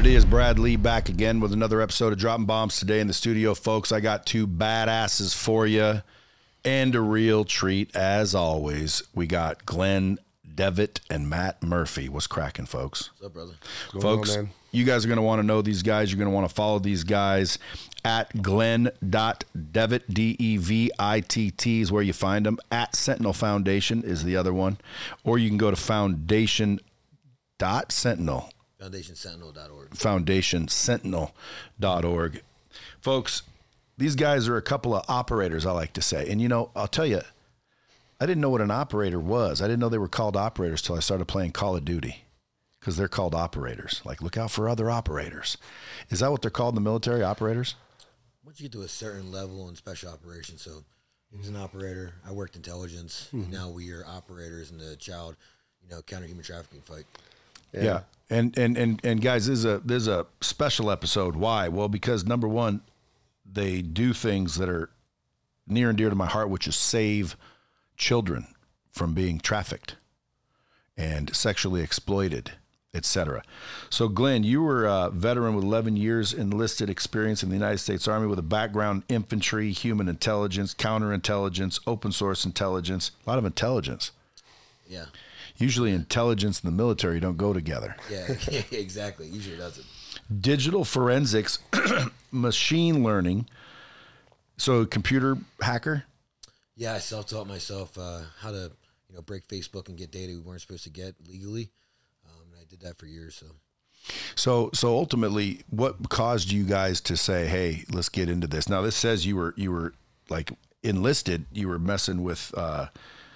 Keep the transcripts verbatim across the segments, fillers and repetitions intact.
it is. Brad Lee back again with another episode of Dropping Bombs today in the studio, folks. I got two badasses for you and a real treat, as always. We got Glenn Devitt and Matt Murphy. What's cracking, folks? What's up, brother? What's folks, on, you guys are going to want to know these guys. You're going to want to follow these guys at Glenn.Devitt, D E V I T T is where you find them. At Sentinel Foundation is the other one. Or you can go to foundation dot sentinel. foundation sentinel dot org. foundation sentinel dot org. Folks, these guys are a couple of operators, I like to say. And, you know, I'll tell you, I didn't know what an operator was. I didn't know they were called operators till I started playing Call of Duty, because they're called operators. Like, look out for other operators. Is that what they're called in the military, operators? Once you get to a certain level in special operations, so he was an operator, I worked intelligence, mm-hmm. and now we are operators in the child, you know, counter human trafficking fight. Yeah. yeah. And, and, and, and guys, this is a, this is a special episode. Why? Well, because number one, they do things that are near and dear to my heart, which is save children from being trafficked and sexually exploited, et cetera. So, Glenn, you were a veteran with eleven years enlisted experience in the United States Army with a background in infantry, human intelligence, counterintelligence, open source intelligence, a lot of intelligence. Yeah. Usually intelligence and the military don't go together. Yeah, exactly. Usually doesn't. Digital forensics, machine learning. So computer hacker? Yeah, I self-taught myself uh, how to, you know, break Facebook and get data we weren't supposed to get legally. Um, and I did that for years. So, so, so ultimately, what caused you guys to say, "Hey, let's get into this"? Now, this says you were you were like enlisted. You were messing with uh,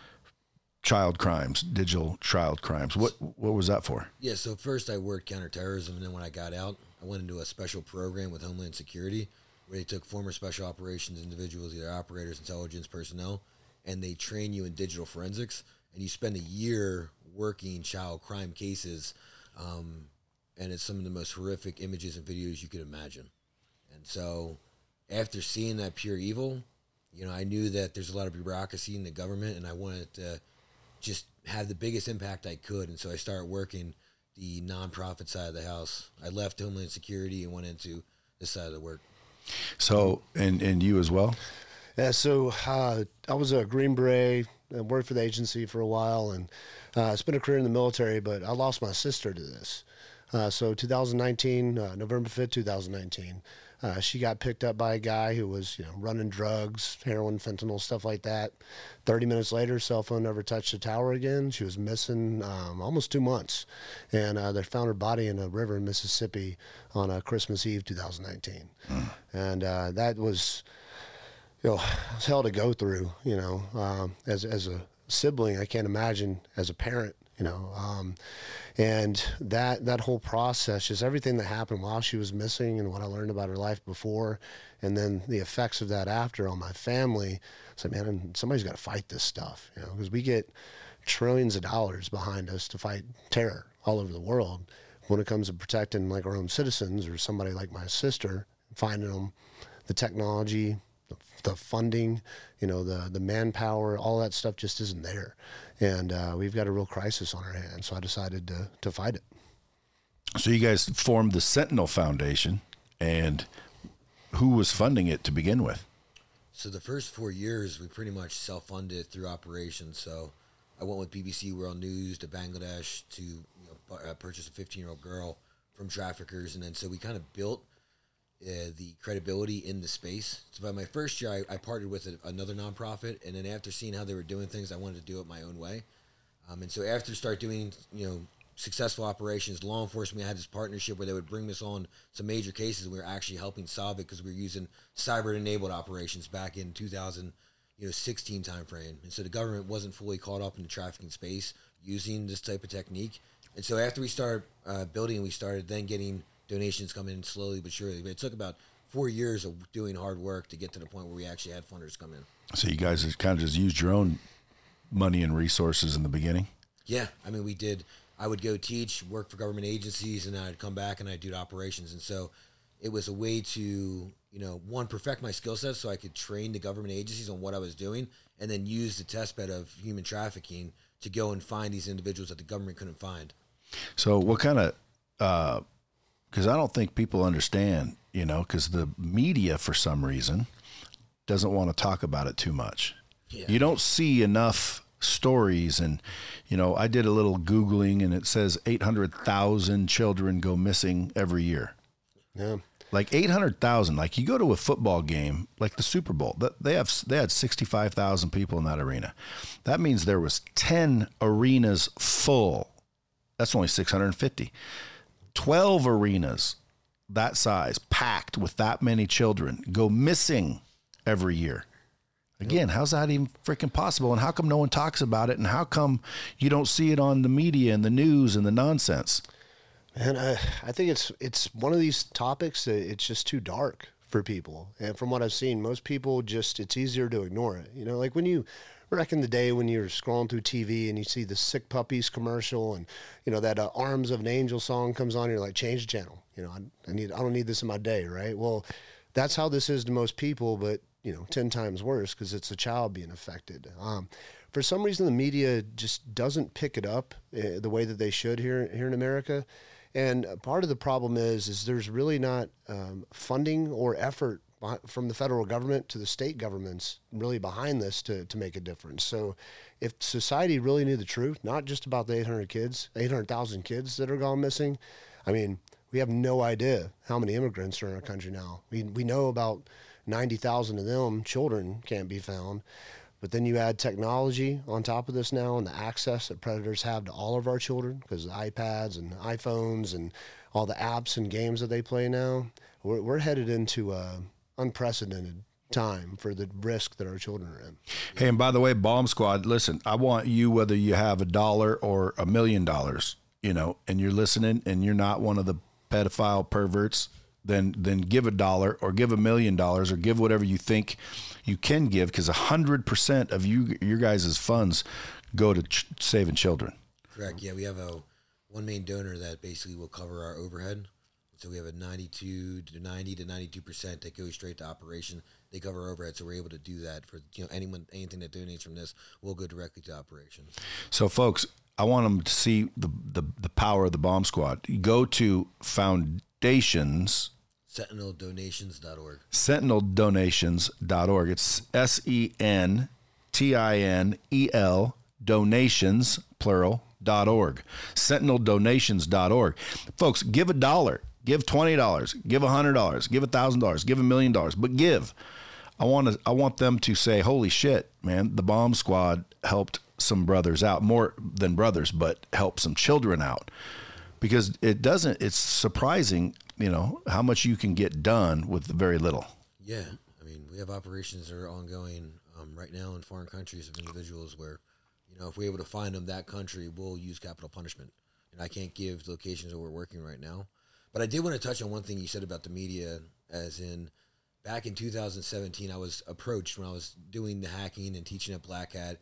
child crimes, digital child crimes. What what was that for? Yeah. So first, I worked counterterrorism, and then when I got out, I went into a special program with Homeland Security, where they took former special operations individuals, either operators, intelligence personnel, and they train you in digital forensics, and you spend a year working child crime cases, um, and it's some of the most horrific images and videos you could imagine. And so after seeing that pure evil, you know, I knew that there's a lot of bureaucracy in the government, and I wanted to just have the biggest impact I could, and so I started working the nonprofit side of the house. I left Homeland Security and went into this side of the work. So, and, and you as well? Yeah, so uh, I was a Green Beret and worked for the agency for a while, and uh, spent a career in the military, but I lost my sister to this. Uh, so two thousand nineteen, uh, November fifth, two thousand nineteen, uh, she got picked up by a guy who was, you know, running drugs, heroin, fentanyl, stuff like that. thirty minutes later, cell phone never touched the tower again. She was missing um, almost two months. And uh, they found her body in a river in Mississippi on uh, Christmas Eve, two thousand nineteen. Mm. And uh, that was, you know, it was hell to go through, you know. Um, as, as a sibling, I can't imagine as a parent, you know. Um, and that that whole process, just everything that happened while she was missing and what I learned about her life before, and then the effects of that after on my family, it's like, man, somebody's got to fight this stuff, you know, because we get trillions of dollars behind us to fight terror all over the world. When it comes to protecting like our own citizens or somebody like my sister, finding them the technology, the, the funding, you know, the the manpower, all that stuff just isn't there. And uh, we've got a real crisis on our hands, so I decided to to fight it. So you guys formed the Sentinel Foundation, and who was funding it to begin with? So the first four years, we pretty much self-funded through operations. So I went with B B C World News to Bangladesh to, you know, uh, purchase a fifteen-year-old girl from traffickers, and then so we kind of built Uh, the credibility in the space. So by my first year, I, I partnered with a, another nonprofit, and then after seeing how they were doing things, I wanted to do it my own way. Um, and so after start doing, you know, successful operations, law enforcement, we had this partnership where they would bring us on some major cases, and we were actually helping solve it because we were using cyber-enabled operations back in two thousand sixteen timeframe. And so the government wasn't fully caught up in the trafficking space using this type of technique. And so after we started uh, building, we started then getting donations come in slowly but surely. But it took about four years of doing hard work to get to the point where we actually had funders come in. So you guys kind of just used your own money and resources in the beginning? Yeah. I mean, we did. I would go teach, work for government agencies, and then I'd come back and I'd do operations. And so it was a way to, you know, one, perfect my skill set so I could train the government agencies on what I was doing, and then use the test bed of human trafficking to go and find these individuals that the government couldn't find. So what kind of uh, because I don't think people understand, you know, because the media, for some reason, doesn't want to talk about it too much. Yeah. You don't see enough stories. And, you know, I did a little Googling, and it says eight hundred thousand children go missing every year. Yeah. Like eight hundred thousand. Like, you go to a football game, like the Super Bowl, they have they had sixty-five thousand people in that arena. That means there was ten arenas full. That's only six hundred fifty. twelve arenas that size, packed with that many children, go missing every year. Again, how's that even freaking possible? And how come no one talks about it? And how come you don't see it on the media and the news and the nonsense? And I, I think it's it's one of these topics that it's just too dark for people. And from what I've seen, most people just, it's easier to ignore it. You know, like when you, back in the day when you're scrolling through T V and you see the Sick Puppies commercial, and, you know, that uh, Arms of an Angel song comes on, and you're like, change the channel. You know, I, I need, I don't need this in my day, right? Well, that's how this is to most people, but, you know, ten times worse because it's a child being affected. Um, for some reason, the media just doesn't pick it up uh, the way that they should here here in America. And part of the problem is, is there's really not um, funding or effort from the federal government to the state governments really behind this to, to make a difference. So if society really knew the truth, not just about the eight hundred kids, eight hundred thousand kids that are gone missing, I mean, we have no idea how many immigrants are in our country now. We, we know about ninety thousand of them children can't be found. But then you add technology on top of this now, and the access that predators have to all of our children, because of iPads and iPhones and all the apps and games that they play now, we're, we're headed into a unprecedented time for the risk that our children are in. Hey, and by the way, Bomb Squad, listen, I want you, whether you have a dollar or a million dollars, you know, and you're listening and you're not one of the pedophile perverts, then then give a dollar or give a million dollars or give whatever you think you can give, because one hundred percent of you your guys' funds go to ch- saving children. Correct. Yeah, we have a one main donor that basically will cover our overhead. So we have a ninety-two to ninety to ninety-two percent that goes straight to operation. They cover our overhead, so we're able to do that for, you know, anyone, anything that donates from this will go directly to operations. So, folks, I want them to see the the, the power of the Bomb Squad. You go to foundations. Sentinel Donations dot org. Sentinel Donations dot org. It's S E N T I N E L donations, plural, dot org. Sentinel Donations dot org. Folks, give a dollar, give twenty dollars, give one hundred dollars, give one thousand dollars, give a million dollars, but give. I want to. I want them to say, holy shit, man, the Bomb Squad helped some brothers out, more than brothers, but helped some children out. Because it doesn't, it's surprising, you know, how much you can get done with very little. Yeah. I mean, we have operations that are ongoing um, right now in foreign countries of individuals where, you know, if we're able to find them that country, we'll use capital punishment. And I can't give locations that we're working right now. But I did want to touch on one thing you said about the media, as in back in two thousand seventeen, I was approached when I was doing the hacking and teaching at Black Hat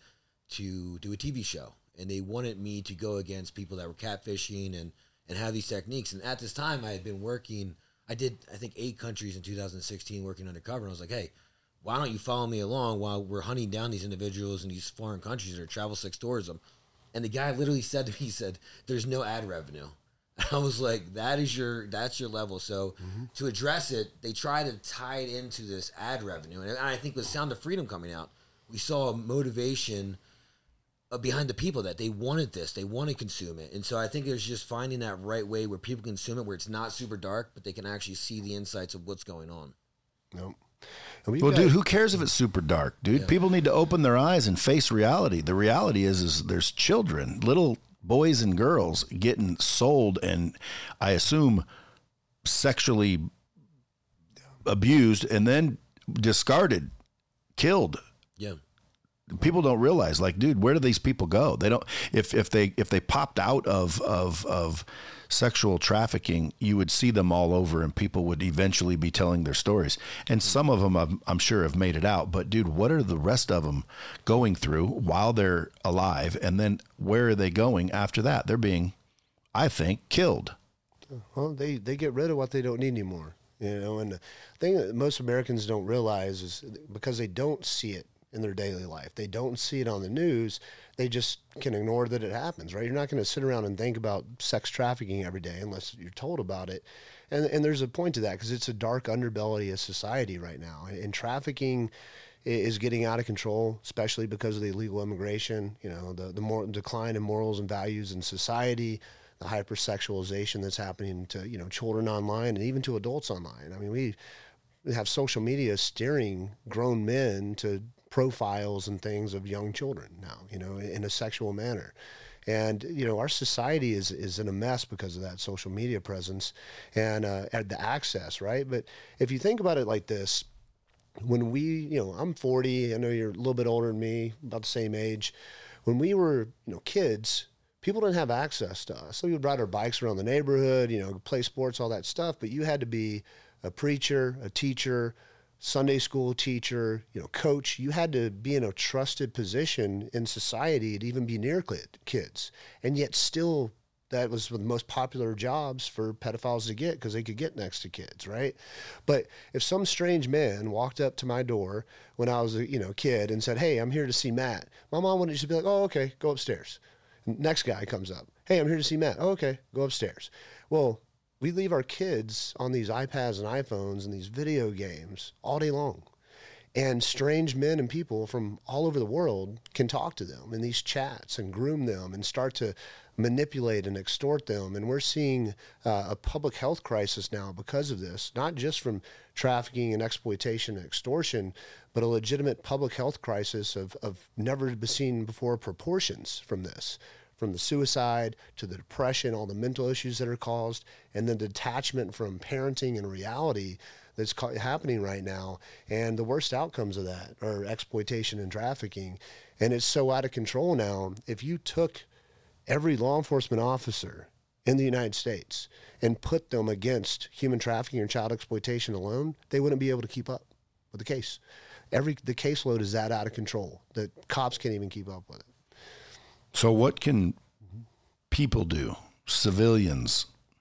to do a T V show. And they wanted me to go against people that were catfishing and, and have these techniques. And at this time, I had been working, I did, I think, eight countries in two thousand sixteen working undercover. And I was like, hey, why don't you follow me along while we're hunting down these individuals in these foreign countries that are travel sex tourism? And the guy literally said to me, he said, there's no ad revenue. And I was like, that is your, that's your level. So mm-hmm. to address it, they try to tie it into this ad revenue. And I think with Sound of Freedom coming out, we saw a motivation behind the people that they wanted this, they want to consume it. And so I think there's just finding that right way where people consume it, where it's not super dark, but they can actually see the insights of what's going on. Nope. Well, got, dude, who cares if it's super dark, dude? Yeah. People need to open their eyes and face reality. The reality is, is there's children, little boys and girls getting sold and, I assume, sexually abused and then discarded, killed. Yeah. People don't realize, like, dude, where do these people go? They don't. If if they if they popped out of of of sexual trafficking, you would see them all over, and people would eventually be telling their stories. And some of them, I'm, I'm sure, have made it out. But dude, what are the rest of them going through while they're alive? And then where are they going after that? They're being, I think, killed. Well, they they get rid of what they don't need anymore. You know, and the thing that most Americans don't realize is because they don't see it in their daily life, they don't see it on the news, they just can ignore that it happens, right? You're not going to sit around and think about sex trafficking every day unless you're told about it. And and there's a point to that because it's a dark underbelly of society right now. And, and trafficking is getting out of control, especially because of the illegal immigration, you know, the, the more decline in morals and values in society, the hypersexualization that's happening to, you know, children online and even to adults online. I mean, we have social media steering grown men to profiles and things of young children now, you know, in a sexual manner. And, you know, our society is, is in a mess because of that social media presence and uh, the access, right? But if you think about it like this, when we, you know, I'm forty, I know you're a little bit older than me, about the same age. When we were, you know, kids, people didn't have access to us. So we would ride our bikes around the neighborhood, you know, play sports, all that stuff. But you had to be a preacher, a teacher, Sunday school teacher, you know, coach. You had to be in a trusted position in society to even be near kids. And yet still, that was the most popular jobs for pedophiles to get because they could get next to kids, right? But if some strange man walked up to my door when I was a you know kid and said, "Hey, I'm here to see Matt," my mom would just be like, "Oh, okay, go upstairs." Next guy comes up, "Hey, I'm here to see Matt." "Oh, okay, go upstairs." Well, we leave our kids on these iPads and iPhones and these video games all day long. And strange men and people from all over the world can talk to them in these chats and groom them and start to manipulate and extort them. And we're seeing uh, a public health crisis now because of this, not just from trafficking and exploitation and extortion, but a legitimate public health crisis of, of never seen before proportions from this. From the suicide to the depression, all the mental issues that are caused, and the detachment from parenting and reality that's ca- happening right now. And the worst outcomes of that are exploitation and trafficking. And it's so out of control now. If you took every law enforcement officer in the United States and put them against human trafficking and child exploitation alone, they wouldn't be able to keep up with the case. Every the caseload is that out of control that cops can't even keep up with it. So what can people do, civilians?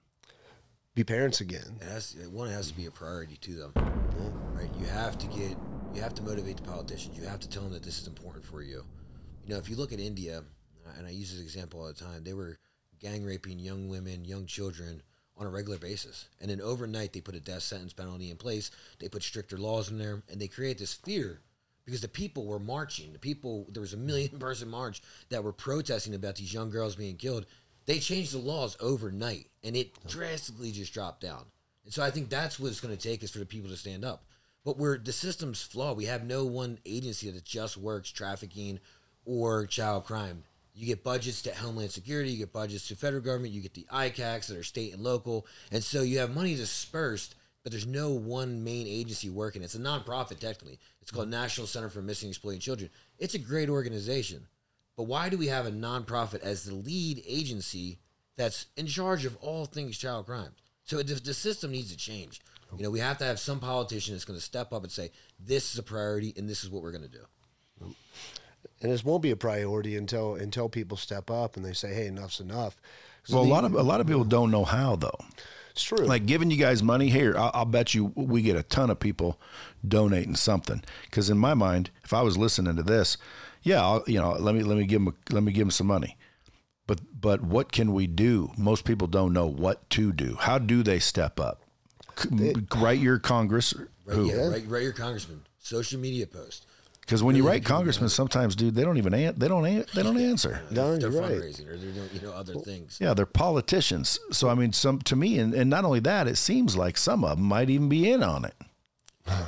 Be parents again. It has, one has to be a priority to them, right? You have to get, you have to motivate the politicians. You have to tell them that this is important for you. You know, if you look at India, and I use this example all the time, they were gang raping young women, young children on a regular basis. And then overnight, they put a death sentence penalty in place. They put stricter laws in there, and they create this fear because the people were marching. The people, there was a million person march that were protesting about these young girls being killed. They changed the laws overnight, and it drastically just dropped down. And so I think that's what it's going to take is for the people to stand up. But where the system's flawed, we have no one agency that just works trafficking or child crime. You get budgets to Homeland Security, you get budgets to federal government, you get the I C A Cs that are state and local. And so you have money dispersed, but there's no one main agency working. It's a nonprofit, technically. It's called National Center for Missing and Exploited Children. It's a great organization. But why do we have a nonprofit as the lead agency that's in charge of all things child crime? So the, the system needs to change. You know, we have to have some politician that's going to step up and say, this is a priority and this is what we're going to do. And this won't be a priority until until people step up and they say, hey, enough's enough. Well, the, a lot of a lot of people don't know how, though. It's true. Like giving you guys money here, I'll, I'll bet you we get a ton of people donating something. Because in my mind, if I was listening to this, yeah, I'll, you know, let me let me give them a, let me give them some money. But but what can we do? Most people don't know what to do. How do they step up? It, write your Congress. Right, who? yeah, write, write your congressman. Social media post. Because when you write congressmen, sometimes, dude, they don't even an- they don't an- they don't answer. No, they're you're right. fundraising or they're doing you know other things. Yeah, they're politicians. So I mean, some to me, and, and not only that, it seems like some of them might even be in on it. I,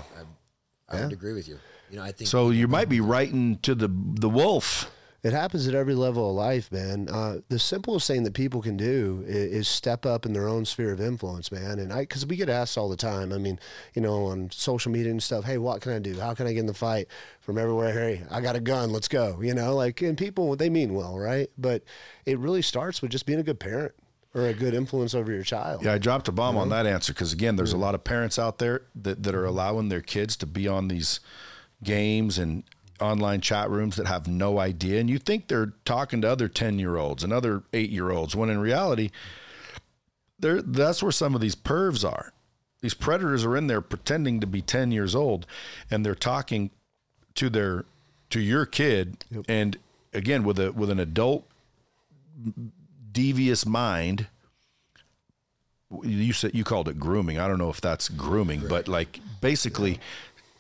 I would agree with you. You know, I think So you might be writing to the the wolf. It happens at every level of life, man. Uh, the simplest thing that people can do is, is step up in their own sphere of influence, man. And I, because we get asked all the time. I mean, you know, on social media and stuff. Hey, what can I do? How can I get in the fight? From everywhere. Hey, I got a gun. Let's go. You know, like, and people, they mean well, right? But it really starts with just being a good parent or a good influence over your child. Yeah, I dropped a bomb on that answer because again, there's a lot of parents out there that that are allowing their kids to be on these games and online chat rooms that have no idea, and you think they're talking to other ten-year-olds and other eight-year-olds, when in reality, they're, that's where some of these pervs are. These predators are in there pretending to be ten years old, and they're talking to their to your kid, yep. and again, with a with an adult devious mind, you said you called it grooming. I don't know if that's grooming, right. but like basically yeah.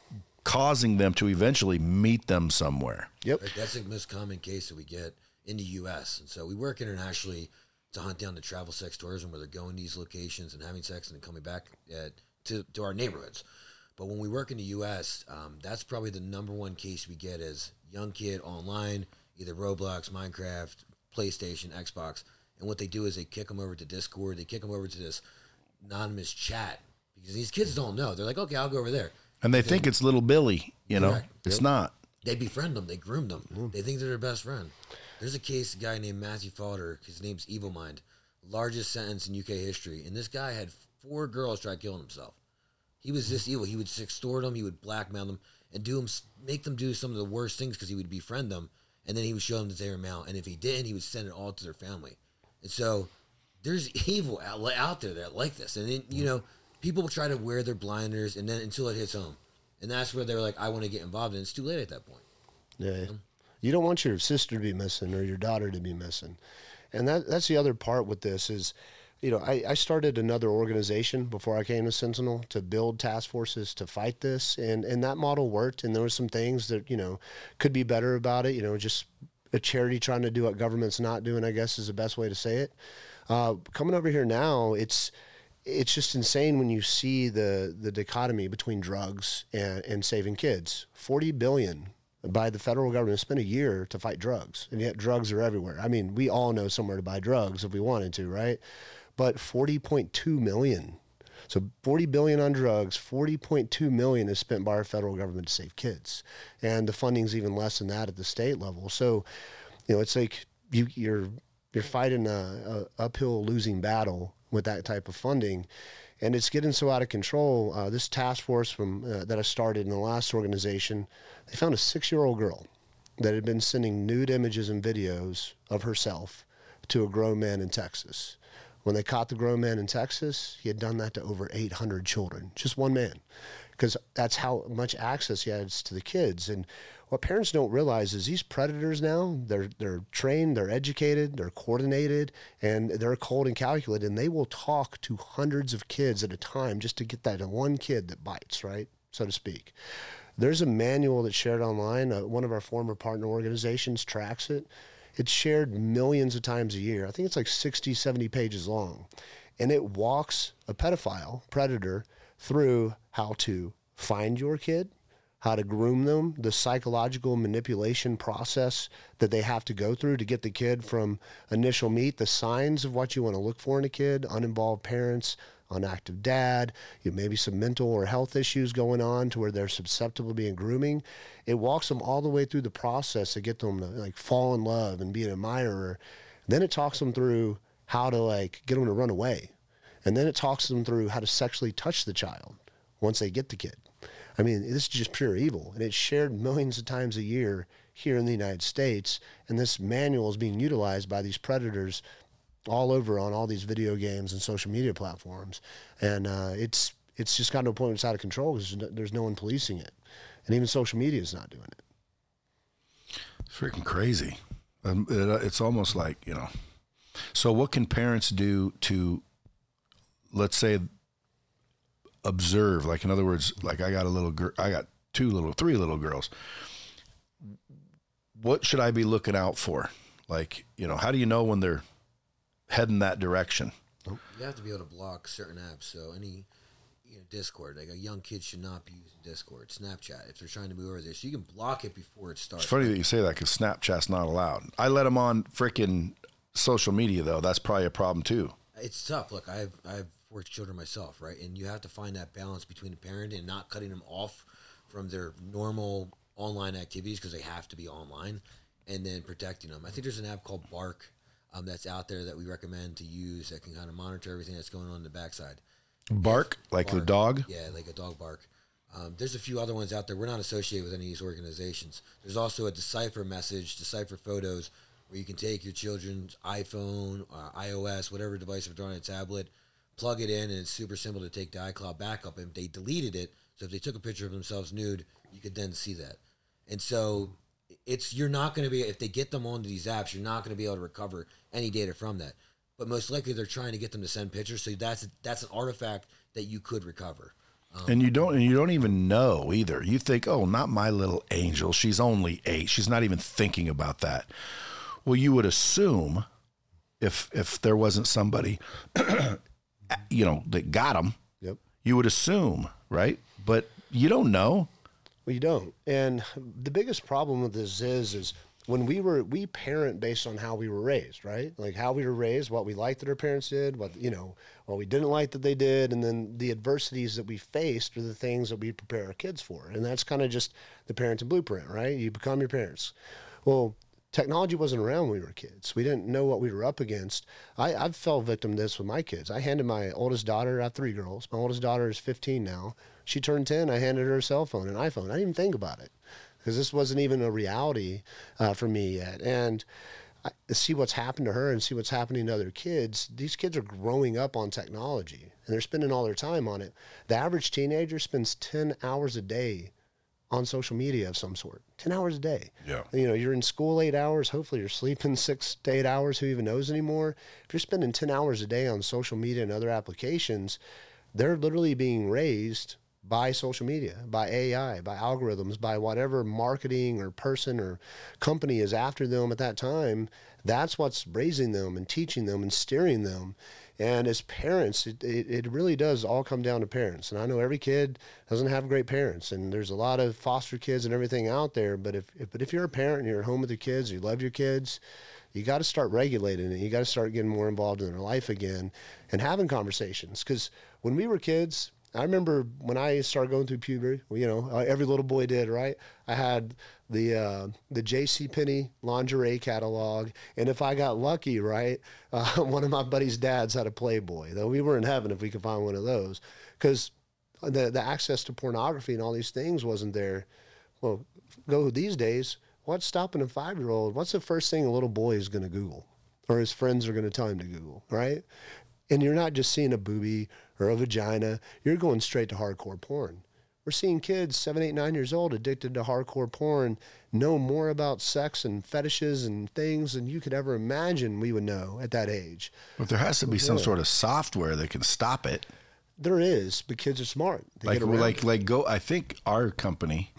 causing them to eventually meet them somewhere. Yep, right, that's the most common case that we get in the U S And so we work internationally to hunt down the travel sex tourism, where they're going to these locations and having sex and then coming back uh, to to our neighborhoods. But when we work in the U S, um, that's probably the number one case we get is young kid online, either Roblox, Minecraft, PlayStation, Xbox. And what they do is they kick them over to Discord. They kick them over to this anonymous chat because these kids don't know. They're like, okay, I'll go over there. And they and think it's little Billy, you know. Correct. It's yep. not. They befriend them. They groom them. Mm. They think they're their best friend. There's a case, a guy named Matthew Fodder. His name's Evil Mind. Largest sentence in U K history. And this guy had four girls try killing himself. He was this evil. He would extort them. He would blackmail them and do them, make them do some of the worst things because he would befriend them. And then he would show them that they were male. And if he didn't, he would send it all to their family. And so there's evil out, out there that like this. And then, you know, people will try to wear their blinders and then until it hits home. And that's where they're like, I want to get involved. And it's too late at that point. Yeah. You know? You don't want your sister to be missing or your daughter to be missing. And that that's the other part with this is, you know, I, I started another organization before I came to Sentinel to build task forces to fight this. And, and that model worked. And there were some things that, you know, could be better about it. You know, just a charity trying to do what government's not doing, I guess, is the best way to say it. Uh, coming over here now, it's it's just insane when you see the, the dichotomy between drugs and, and saving kids. forty billion dollars by the federal government spent a year to fight drugs, and yet drugs are everywhere. I mean, we all know somewhere to buy drugs if we wanted to, right? But forty point two million dollars. So forty billion dollars on drugs, forty point two million dollars is spent by our federal government to save kids. And the funding's even less than that at the state level. So, you know, it's like you, you're you're fighting a, a uphill losing battle with that type of funding. And it's getting so out of control. Uh, this task force from uh, that I started in the last organization, they found a six-year-old girl that had been sending nude images and videos of herself to a grown man in Texas. When they caught the grown man in Texas, he had done that to over eight hundred children, just one man, because that's how much access he has to the kids. And what parents don't realize is these predators now, they're they're trained, they're educated, they're coordinated, and they're cold and calculated, and they will talk to hundreds of kids at a time just to get that one kid that bites, right, so to speak. There's a manual that's shared online. Uh, one of our former partner organizations tracks it. It's shared millions of times a year. I think it's like sixty, seventy pages long. And it walks a pedophile, predator, through how to find your kid, how to groom them, the psychological manipulation process that they have to go through to get the kid from initial meet, the signs of what you want to look for in a kid, uninvolved parents, unactive dad, you know, maybe some mental or health issues going on to where they're susceptible to being grooming. It walks them all the way through the process to get them to like fall in love and be an admirer. Then it talks them through how to like get them to run away. And then it talks them through how to sexually touch the child once they get the kid. I mean, this is just pure evil. And it's shared millions of times a year here in the United States. And this manual is being utilized by these predators all over on all these video games and social media platforms. And uh, it's it's just gotten to a point where it's out of control because there's no one policing it. And even social media is not doing it. It's freaking crazy. Um, it, it's almost like, you know. So what can parents do to, let's say, observe? Like, in other words, like I got a little girl, I got two little, three little girls. What should I be looking out for? Like, you know, how do you know when they're heading that direction? You have to be able to block certain apps. So any, you know, Discord, like a young kid should not be using Discord, Snapchat, if they're trying to move over there. So you can block it before it starts. It's funny that you say that because Snapchat's not allowed. I let them on freaking social media, though. That's probably a problem, too. It's tough. Look, I've, I've worked children myself, right? And you have to find that balance between the parent and not cutting them off from their normal online activities because they have to be online, and then protecting them. I think there's an app called Bark um, that's out there that we recommend to use that can kind of monitor everything that's going on in the backside. Bark? If, like Bark, the dog? Yeah, like a dog bark. Um, there's a few other ones out there. We're not associated with any of these organizations. There's also a Decipher message, Decipher photos, where you can take your children's iPhone, uh, iOS, whatever device, if they're on a tablet, plug it in, and it's super simple to take the iCloud backup. And they deleted it, so if they took a picture of themselves nude, you could then see that. And so it's you're not going to be, if they get them onto these apps, you're not going to be able to recover any data from that. But most likely they're trying to get them to send pictures, so that's that's an artifact that you could recover. Um, and you don't and you don't even know either. You think, oh, not my little angel. She's only eight. She's not even thinking about that. Well, you would assume if if there wasn't somebody, you know, that got them, Yep. you would assume, right? But you don't know. Well, you don't. And the biggest problem with this is, is when we were, we parent based on how we were raised, right? Like how we were raised, what we liked that our parents did, what, you know, what we didn't like that they did. And then the adversities that we faced are the things that we prepare our kids for. And that's kind of just the parenting blueprint, right? You become your parents. Well, technology wasn't around when we were kids. We didn't know what we were up against. I, I've fell victim to this with my kids. I handed my oldest daughter, I have three girls. My oldest daughter is fifteen now. She turned ten. I handed her a cell phone, an iPhone. I didn't even think about it because this wasn't even a reality uh, for me yet. And I see what's happened to her and see what's happening to other kids. These kids are growing up on technology and they're spending all their time on it. The average teenager spends ten hours a day on social media of some sort. ten hours a day. Yeah. You know, you're in school eight hours. Hopefully you're sleeping six to eight hours. Who even knows anymore? If you're spending ten hours a day on social media and other applications, they're literally being raised by social media, by A I, by algorithms, by whatever marketing or person or company is after them at that time. That's what's raising them and teaching them and steering them. And as parents, it, it, it really does all come down to parents. And I know every kid doesn't have great parents, and there's a lot of foster kids and everything out there. But if, if but if you're a parent and you're at home with your kids, you love your kids, you got to start regulating it. You got to start getting more involved in their life again and having conversations. Because when we were kids, I remember when I started going through puberty, you know, every little boy did, right? I had the uh, the JCPenney lingerie catalog, and if I got lucky, right, uh, one of my buddy's dads had a Playboy, though we were in heaven if we could find one of those, because the, the access to pornography and all these things wasn't there. Well, go these days, what's stopping a five-year-old? What's the first thing a little boy is going to Google or his friends are going to tell him to Google, right? And you're not just seeing a boobie or a vagina. You're going straight to hardcore porn. We're seeing kids, seven, eight, nine years old, addicted to hardcore porn, know more about sex and fetishes and things than you could ever imagine we would know at that age. But there has to be some sort of software that can stop it. There is, but kids are smart. They Like, get around like, it. like go, I think our company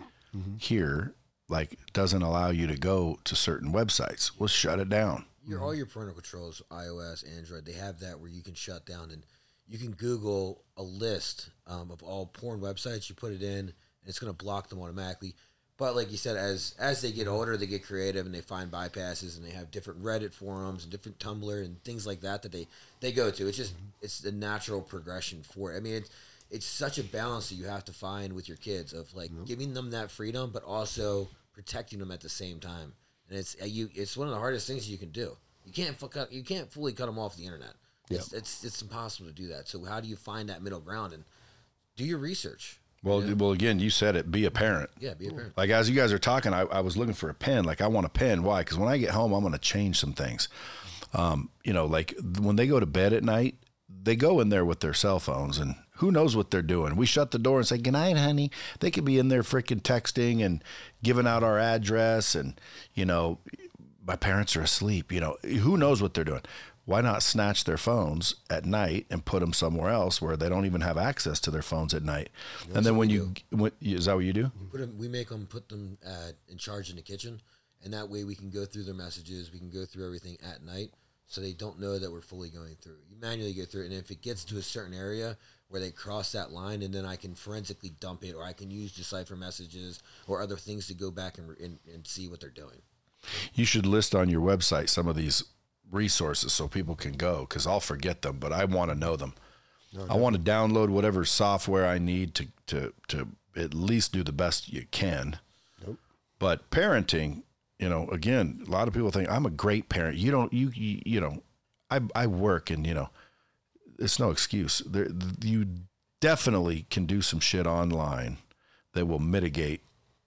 here, like, doesn't allow you to go to certain websites. We'll shut it down. Your all your parental controls, iOS, Android, they have that where you can shut down, and you can Google a list um, of all porn websites. You put it in, and it's going to block them automatically. But like you said, as as they get older, they get creative and they find bypasses, and they have different Reddit forums and different Tumblr and things like that that they, they go to. It's just it's the natural progression for it. I mean, it's it's such a balance that you have to find with your kids of like mm-hmm. giving them that freedom, but also protecting them at the same time. And it's you. It's one of the hardest things you can do. You can't fuck up, you can't fully cut them off the internet. It's, yep. it's it's impossible to do that. So how do you find that middle ground and do your research? Well, you know? well, again, you said it. Be a parent. Yeah, be a parent. Like as you guys are talking, I, I was looking for a pen. Like I want a pen. Why? Because when I get home, I'm going to change some things. Um, you know, like when they go to bed at night, they go in there with their cell phones, and who knows what they're doing. We shut the door and say, "Good night, honey." They could be in there freaking texting and giving out our address, and you know. My parents are asleep, you know, who knows what they're doing. Why not snatch their phones at night and put them somewhere else where they don't even have access to their phones at night? That's and then when you, when, is that what you do? We, put them, we make them put them uh, in charge in the kitchen, and that way we can go through their messages. We can go through everything at night so they don't know that we're fully going through. You manually go through it, and if it gets to a certain area where they cross that line, and then I can forensically dump it, or I can use Decipher messages or other things to go back and, and, and see what they're doing. You should list on your website some of these resources so people can go, because I'll forget them, but I want to know them. No, no. I want to download whatever software I need to, to, to at least do the best you can. Nope. But parenting, you know, again, a lot of people think I'm a great parent. You don't, you, you, you know, I, I work and, you know, it's no excuse. There, you definitely can do some shit online that will mitigate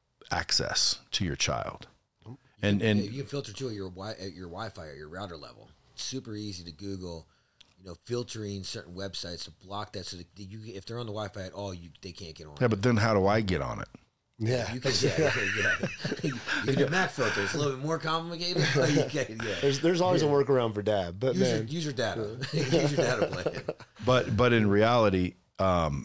access to your child. And and yeah, you can filter too at your wi- at your Wi-Fi or your router level. It's super easy to Google, you know, filtering certain websites to block that so that you, if they're on the Wi-Fi at all, you they can't get on. Yeah, but then how do I get on it? Yeah. You can, yeah, yeah, yeah. You can do Mac filter. It's a little bit more complicated, but you can, yeah. There's, there's always yeah. a workaround for dad, but use man. Your, use your data. use your data plan. But, but in reality, um,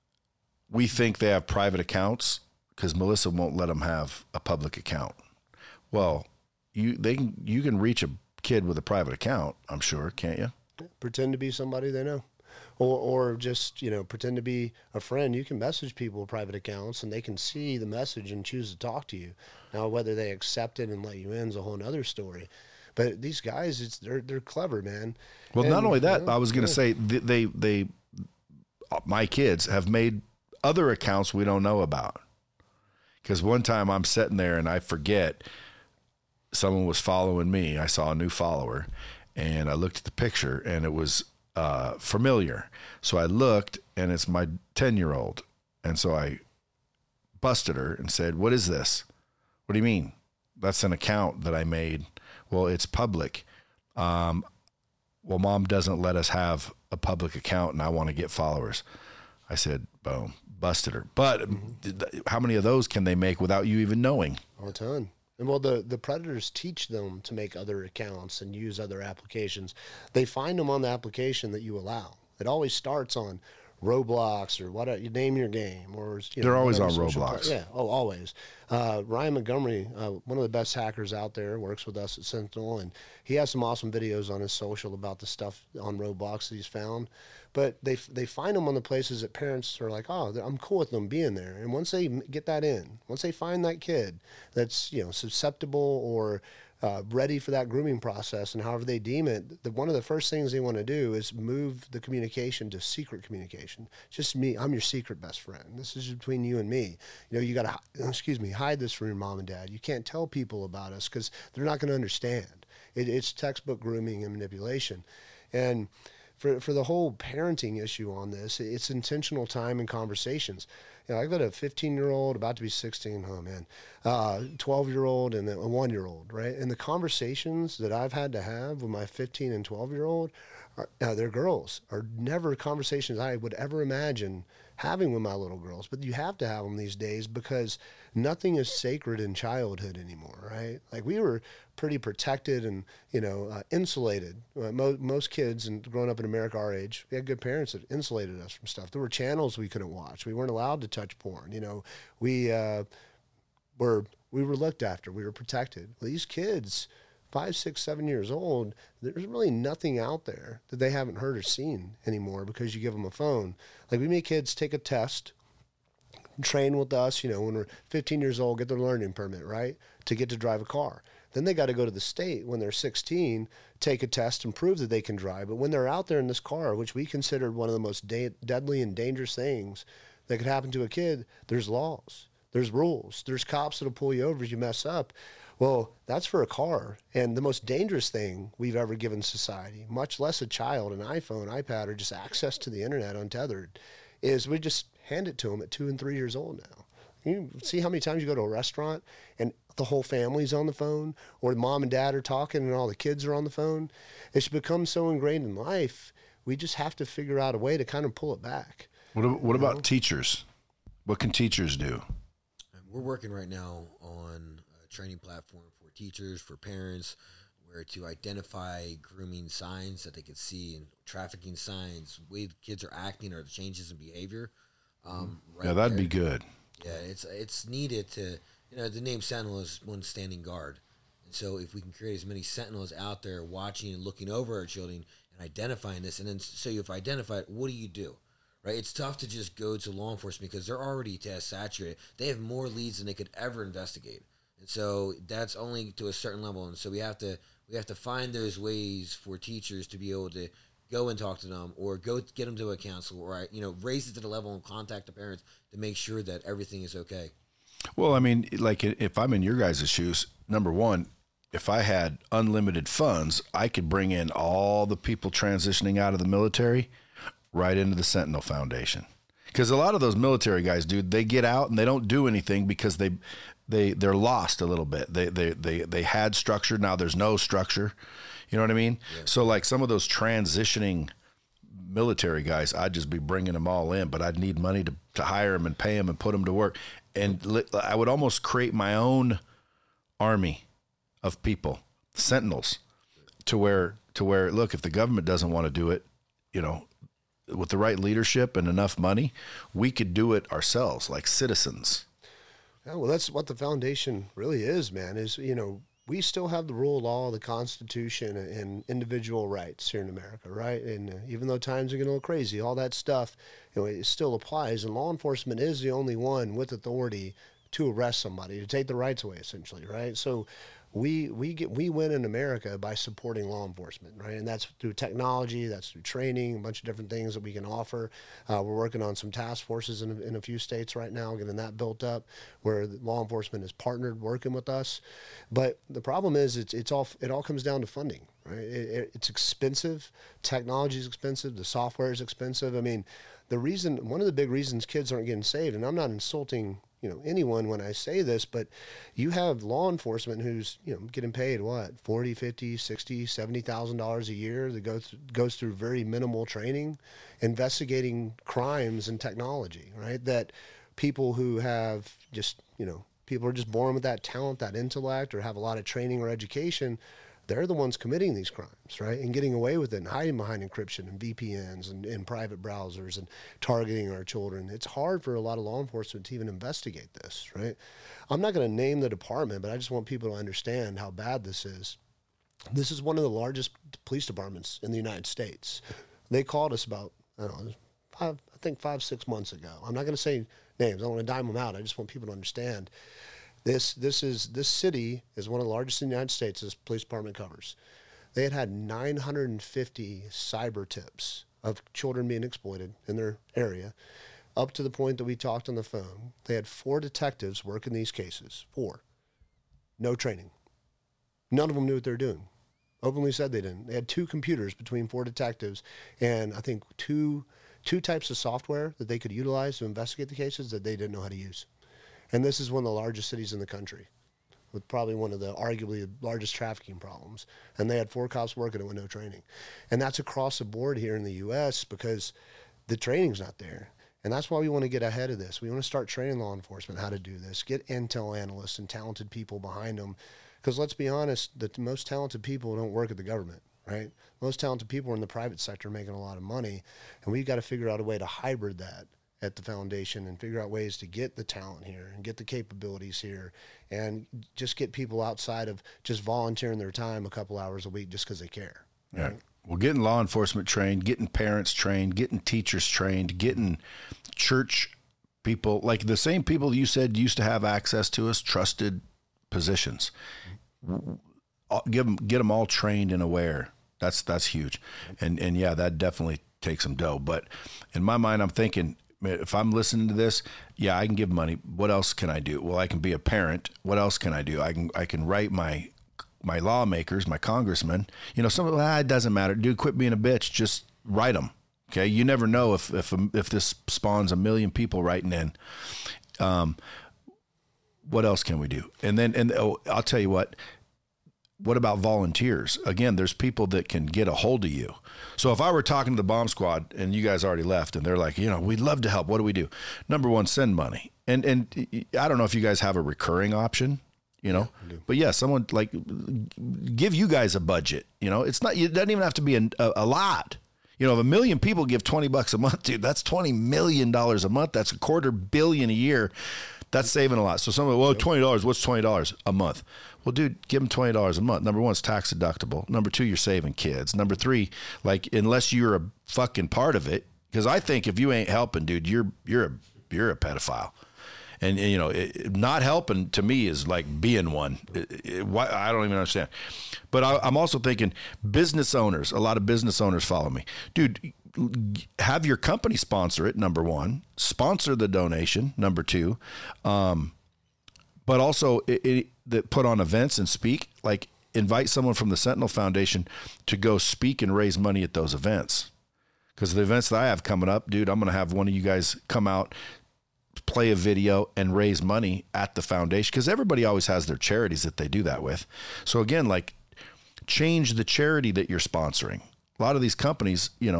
we think they have private accounts because Melissa won't let them have a public account. Well, you, they can, you can reach a kid with a private account, I'm sure, can't you? Pretend to be somebody they know. Or, or just, you know, pretend to be a friend. You can message people with private accounts, and they can see the message and choose to talk to you. Now, whether they accept it and let you in is a whole other story. But these guys, it's they're they're clever, man. Well, and, not only that, you know, I was going to yeah. say they, they they my kids have made other accounts we don't know about. Because one time I'm sitting there and I forget someone was following me. I saw a new follower, and I looked at the picture, and it was Uh, familiar. So I looked, and it's my ten-year-old. And so I busted her and said, what is this? What do you mean? That's an account that I made. Well, it's public. Um, well, Mom doesn't let us have a public account, and I want to get followers. I said, boom, busted her. But mm-hmm. how many of those can they make without you even knowing? A ton. And well, the, the predators teach them to make other accounts and use other applications. They find them on the application that you allow. It always starts on Roblox or what you name your game, or you they're know, always on social Roblox. Pro- yeah, oh, always. Uh, Ryan Montgomery, uh, one of the best hackers out there, works with us at Sentinel, and he has some awesome videos on his social about the stuff on Roblox that he's found. But they they find them on the places that parents are like, oh, I'm cool with them being there. And once they get that in, once they find that kid that's you know susceptible or uh, ready for that grooming process, and however they deem it, the, one of the first things they want to do is move the communication to secret communication. Just me, I'm your secret best friend. This is between you and me. You know, you got to, excuse me, hide this from your mom and dad. You can't tell people about us because they're not going to understand. It, it's textbook grooming and manipulation. And For, for the whole parenting issue on this, it's intentional time and conversations. You know, I've got a fifteen-year-old, about to be sixteen, oh man, uh, twelve-year-old and a one-year-old, right? And the conversations that I've had to have with my fifteen and twelve-year-old, are, uh, they're girls, are never conversations I would ever imagine having with my little girls. But you have to have them these days because nothing is sacred in childhood anymore, right? Like we were pretty protected and, you know, uh, insulated. Uh, mo- most kids and growing up in America our age, we had good parents that insulated us from stuff. There were channels we couldn't watch. We weren't allowed to touch porn. You know, we uh, were we were looked after. We were protected. Well, these kids, five, six, seven years old, there's really nothing out there that they haven't heard or seen anymore because you give them a phone. Like we make kids take a test, train with us, you know, when we're fifteen years old, get their learning permit, right, to get to drive a car. Then they got to go to the state when they're sixteen, take a test and prove that they can drive. But when they're out there in this car, which we considered one of the most da- deadly and dangerous things that could happen to a kid, there's laws, there's rules, there's cops that'll pull you over if you mess up. Well, that's for a car. And the most dangerous thing we've ever given society, much less a child, an iPhone, iPad, or just access to the internet untethered, is we just hand it to them at two and three years old now. You see how many times you go to a restaurant and the whole family's on the phone, or mom and dad are talking and all the kids are on the phone? It's become so ingrained in life, we just have to figure out a way to kind of pull it back. What, what about teachers? What can teachers do? We're working right now on a training platform for teachers, for parents, where to identify grooming signs that they could see and trafficking signs, way the kids are acting or the changes in behavior. Um, right yeah, that'd there. be good. Yeah, it's it's needed to, you know, the name Sentinel is one standing guard. And so if we can create as many Sentinels out there watching and looking over our children and identifying this, and then so you've identified, what do you do? Right? It's tough to just go to law enforcement because they're already task saturated. They have more leads than they could ever investigate. And so that's only to a certain level. And so we have to we have to find those ways for teachers to be able to go and talk to them, or go get them to a counselor, or, you know, raise it to the level and contact the parents to make sure that everything is okay. Well, I mean, like if I'm in your guys' shoes, number one, if I had unlimited funds, I could bring in all the people transitioning out of the military right into the Sentinel Foundation. Because a lot of those military guys, dude, they get out and they don't do anything because they they they're lost a little bit. They they they they had structure, now there's no structure. You know what I mean? Yeah. So like some of those transitioning military guys, I'd just be bringing them all in, but I'd need money to, to hire them and pay them and put them to work. And li- I would almost create my own army of people, sentinels, to where, to where, look, if the government doesn't want to do it, you know, with the right leadership and enough money, we could do it ourselves, like citizens. Yeah, well, that's what the foundation really is, man, is, you know, we still have the rule of law, the Constitution, and individual rights here in America, right? And uh, even though times are getting a little crazy, all that stuff, you know, it still applies. And law enforcement is the only one with authority to arrest somebody, to take the rights away, essentially, right? So we we get we win in America by supporting law enforcement, right? And that's through technology, that's through training, a bunch of different things that we can offer. Uh, we're working on some task forces in, in a few states right now, getting that built up, where law enforcement is partnered working with us. But the problem is, it's it's all it all comes down to funding, right? It, it, it's expensive. Technology is expensive. The software is expensive. I mean, the reason one of the big reasons kids aren't getting saved, and I'm not insulting, you know, anyone when I say this, but you have law enforcement who's, you know, getting paid what, forty, fifty, sixty, seventy thousand dollars a year that goes goes through very minimal training, investigating crimes and technology, right? That people who have just, you know, people are just born with that talent, that intellect, or have a lot of training or education, they're the ones committing these crimes, right? And getting away with it and hiding behind encryption and V P Ns and, and private browsers and targeting our children. It's hard for a lot of law enforcement to even investigate this, right? I'm not going to name the department, but I just want people to understand how bad this is. This is one of the largest police departments in the United States. They called us about, I don't know, five, I think five, six months ago. I'm not going to say names. I don't want to dime them out. I just want people to understand. This this is this city is one of the largest in the United States. This police department covers. They had had nine hundred fifty cyber tips of children being exploited in their area, up to the point that we talked on the phone. They had four detectives working these cases. Four, no training. None of them knew what they were doing. Openly said they didn't. They had two computers between four detectives, and I think two two types of software that they could utilize to investigate the cases that they didn't know how to use. And this is one of the largest cities in the country, with probably one of the arguably the largest trafficking problems. And they had four cops working it with no training. And that's across the board here in the U S because the training's not there. And that's why we want to get ahead of this. We want to start training law enforcement how to do this, get intel analysts and talented people behind them. Because let's be honest, the most talented people don't work at the government, right? Most talented people are in the private sector making a lot of money. And we've got to figure out a way to hybrid that at the foundation and figure out ways to get the talent here and get the capabilities here and just get people outside of just volunteering their time a couple hours a week just because they care. Right? Yeah. Well, getting law enforcement trained, getting parents trained, getting teachers trained, getting church people, like the same people you said used to have access to us, trusted positions. Give them, get them all trained and aware. That's, that's huge. And, and yeah, that definitely takes some dough. But in my mind, I'm thinking, if I'm listening to this, yeah, I can give money. What else can I do? Well, I can be a parent. What else can I do? I can I can write my my lawmakers, my congressmen. You know, some of ah, it doesn't matter. Dude, quit being a bitch. Just write them. Okay, you never know if if if this spawns a million people writing in. Um, what else can we do? And then and oh, I'll tell you what. What about volunteers? Again, there's people that can get a hold of you. So if I were talking to the bomb squad and you guys already left and they're like, you know, we'd love to help. What do we do? Number one, send money. And and I don't know if you guys have a recurring option, you know, yeah, but yeah, someone like give you guys a budget. You know, it's not, it doesn't even have to be a, a, a lot. You know, if a million people give twenty bucks a month, dude, that's twenty million dollars a month. That's a quarter billion a year. That's saving a lot. So someone, well, twenty dollars, what's twenty dollars a month? Well, dude, give them twenty dollars a month. Number one, it's tax deductible. Number two, you're saving kids. Number three, like, unless you're a fucking part of it, because I think if you ain't helping, dude, you're you're a you're a pedophile. And, and you know, it, not helping to me is like being one. It, it, why, I don't even understand. But I, I'm also thinking business owners. A lot of business owners follow me, dude. Have your company sponsor it. Number one, sponsor the donation. Number two, um, but also it, it, that put on events and speak. Like invite someone from the Sentinel Foundation to go speak and raise money at those events. Because the events that I have coming up, dude, I'm going to have one of you guys come out, play a video, and raise money at the foundation. Because everybody always has their charities that they do that with. So again, like change the charity that you're sponsoring. A lot of these companies, you know,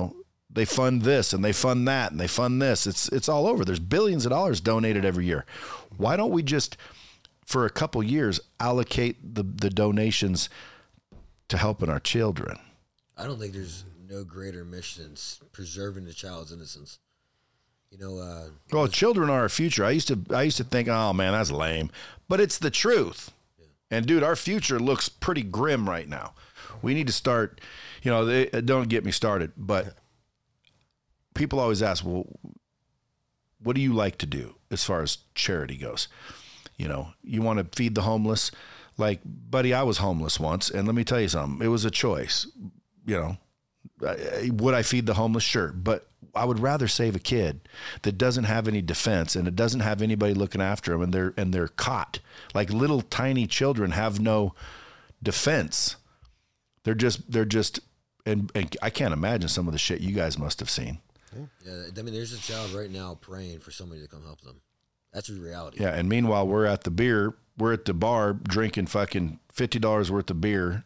they fund this and they fund that and they fund this. It's it's all over. There's billions of dollars donated every year. Why don't we just, for a couple years, allocate the, the donations to helping our children? I don't think there's no greater mission than preserving the child's innocence. You know, uh, well, children are our future. I used to I used to think, oh man, that's lame, but it's the truth. Yeah. And dude, our future looks pretty grim right now. We need to start. You know, they, don't get me started, but people always ask, well, what do you like to do as far as charity goes? You know, you want to feed the homeless? Like, buddy, I was homeless once, and let me tell you something. It was a choice. You know, would I feed the homeless? Sure. But I would rather save a kid that doesn't have any defense and it doesn't have anybody looking after them, and they're, and they're caught. Like little tiny children have no defense. They're just, they're just, and, and I can't imagine some of the shit you guys must have seen. Yeah. I mean, there's a child right now praying for somebody to come help them. That's the reality. Yeah. And meanwhile, we're at the beer, we're at the bar drinking fucking fifty dollars worth of beer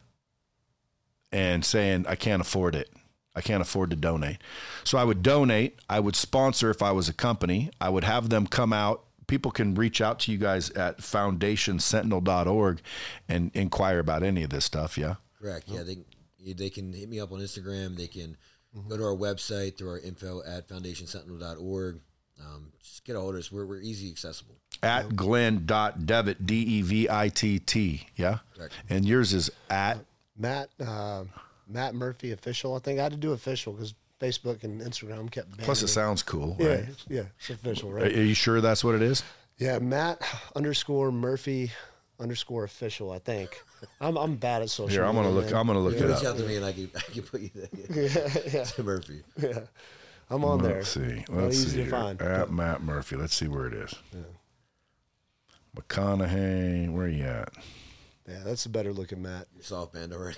and saying, I can't afford it. I can't afford to donate. So I would donate. I would sponsor if I was a company. I would have them come out. People can reach out to you guys at foundation sentinel dot org and inquire about any of this stuff. Yeah. Correct. Yeah. They, they can hit me up on Instagram. They can mm-hmm. go to our website through our info at foundation sentinel dot org. Um, just get a hold of us. We're, we're easy accessible. At Glenn dot Devitt, D E V I T T. Yeah. Correct. And yours is at Matt, uh, Matt Murphy official. I think I had to do official because Facebook and Instagram kept banning. Plus it sounds cool, yeah, right? Yeah, it's official, right? Are you sure that's what it is? Yeah, Matt underscore Murphy underscore official, I think. I'm I'm bad at social Here, I'm media. gonna look Man. I'm gonna look yeah. it Reach up. out to me and I can, I can put you there. Yeah, yeah. To Murphy. Yeah. I'm on Let's there. see. Let's Not see. easy to Here. find. At Matt Murphy. Let's see where it is. Yeah. McConaughey, where you at? Yeah, that's a better looking Matt. You're soft band already.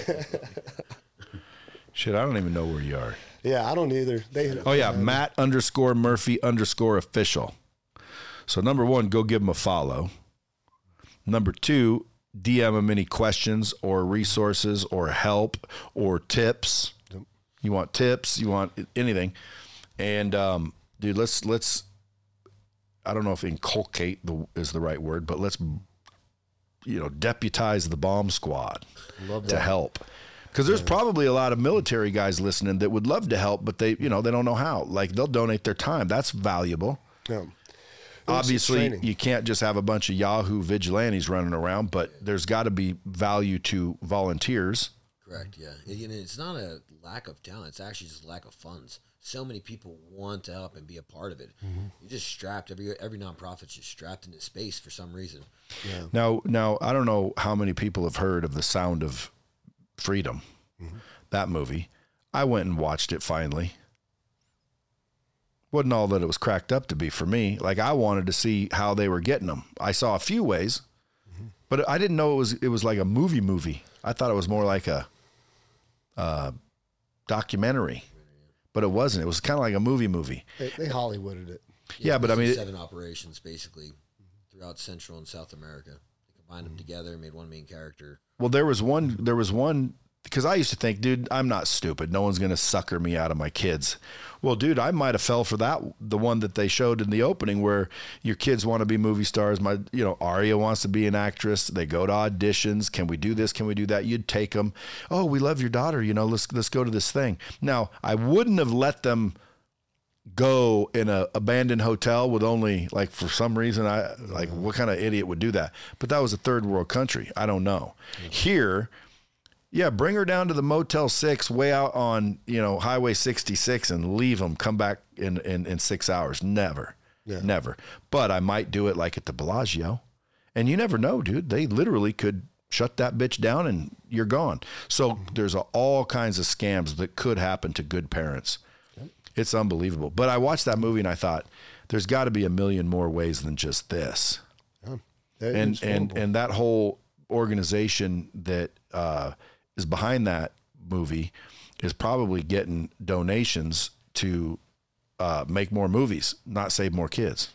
Shit, I don't even know where you are. Yeah, I don't either. They. Oh yeah, Matt underscore Murphy underscore official. So number one, go give him a follow. Number two, D M him any questions or resources or help or tips. Yep. You want tips? You want anything? And um, dude, let's let's. I don't know if inculcate the, is the right word, but let's, you know, deputize the bomb squad Love to that. help. Because there's Yeah. probably a lot of military guys listening that would love to help, but they, you know, they don't know how. Like they'll donate their time. That's valuable. Yeah. Obviously, you can't just have a bunch of Yahoo vigilantes running around, but there's got to be value to volunteers. Correct. Yeah. And it's not a lack of talent. It's actually just lack of funds. So many people want to help and be a part of it. Mm-hmm. You're just strapped. Every every nonprofit's just strapped into space for some reason. Yeah. Now, now I don't know how many people have heard of The Sound of Freedom, mm-hmm. that movie. I went and watched it finally. Wasn't all that it was cracked up to be for me. Like I wanted to see how they were getting them. I saw a few ways, mm-hmm. but I didn't know it was it was like a movie movie. I thought it was more like a uh, documentary. But it wasn't. It was kind of like a movie movie. They, they Hollywooded it. Yeah, yeah but I mean... Seven it, operations, basically, throughout Central and South America. They combined them together, made one main character. Well, there was one... There was one... Because I used to think, dude, I'm not stupid. No one's going to sucker me out of my kids. Well, dude, I might have fell for that, the one that they showed in the opening where your kids want to be movie stars. My, you know, Arya wants to be an actress. They go to auditions. Can we do this? Can we do that? You'd take them. Oh, we love your daughter. You know, let's let's go to this thing. Now, I wouldn't have let them go in a abandoned hotel with only, like, for some reason, I like, what kind of idiot would do that? But that was a third world country. I don't know. Mm-hmm. Here... Yeah, bring her down to the Motel six way out on, you know, Highway sixty-six and leave them, come back in, in, in six hours. Never, yeah. never. But I might do it like at the Bellagio. And you never know, dude. They literally could shut that bitch down and you're gone. So mm-hmm. there's a, all kinds of scams that could happen to good parents. Yep. It's unbelievable. But I watched that movie and I thought, there's got to be a million more ways than just this. Yeah. And, and, and that whole organization that, uh, is behind that movie is probably getting donations to uh, make more movies, not save more kids.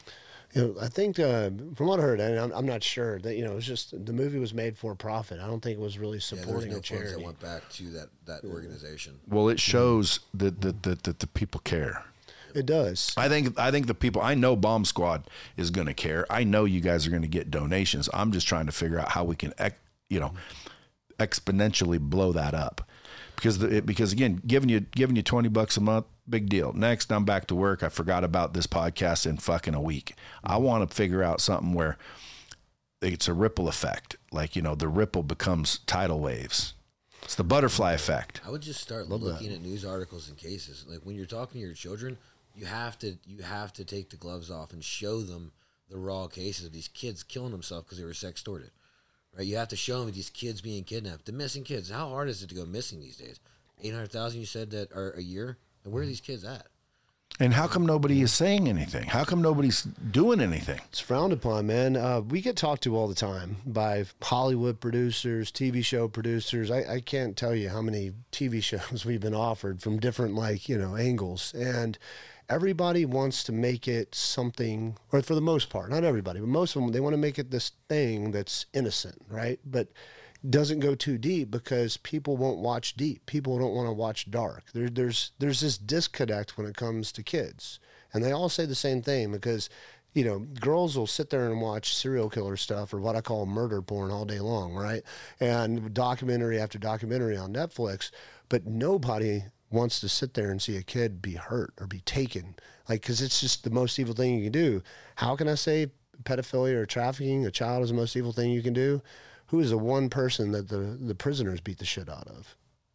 You know, I think uh, from what I heard, and I'm, I'm not sure that you know it was just the movie was made for profit. I don't think it was really Yeah, there was supporting no a funds charity. that went back to that, that organization. Well, it shows that, that, that, that the people care. It does. I think I think the people, I know Bomb Squad is going to care. I know you guys are going to get donations. I'm just trying to figure out how we can, ec- you know, exponentially blow that up. Because the, it, because again, giving you giving you twenty bucks a month, big deal. Next, I'm back to work. I forgot about this podcast in fucking a week. I want to figure out something where it's a ripple effect. Like, you know, the ripple becomes tidal waves. It's the butterfly effect. I would just start Love looking that. at news articles and cases. Like when you're talking to your children, you have to you have to take the gloves off and show them the raw cases of these kids killing themselves because they were sex extorted. Right? You have to show them these kids being kidnapped. The missing kids. How hard is it to go missing these days? eight hundred thousand you said that are a year? And where are these kids at? And how come nobody is saying anything? How come nobody's doing anything? It's frowned upon, man. Uh, we get talked to all the time by Hollywood producers, T V show producers. I, I can't tell you how many T V shows we've been offered from different, like, you know, angles. And everybody wants to make it something, or for the most part, not everybody, but most of them, they want to make it this thing that's innocent, right? But doesn't go too deep because people won't watch deep. People don't want to watch dark. There, there's there's this disconnect when it comes to kids. And they all say the same thing because, you know, girls will sit there and watch serial killer stuff or what I call murder porn all day long, right? And documentary after documentary on Netflix, but nobody wants to sit there and see a kid be hurt or be taken. Like, because it's just the most evil thing you can do. How can I say pedophilia or trafficking a child is the most evil thing you can do? Who is the one person that the, the prisoners beat the shit out of?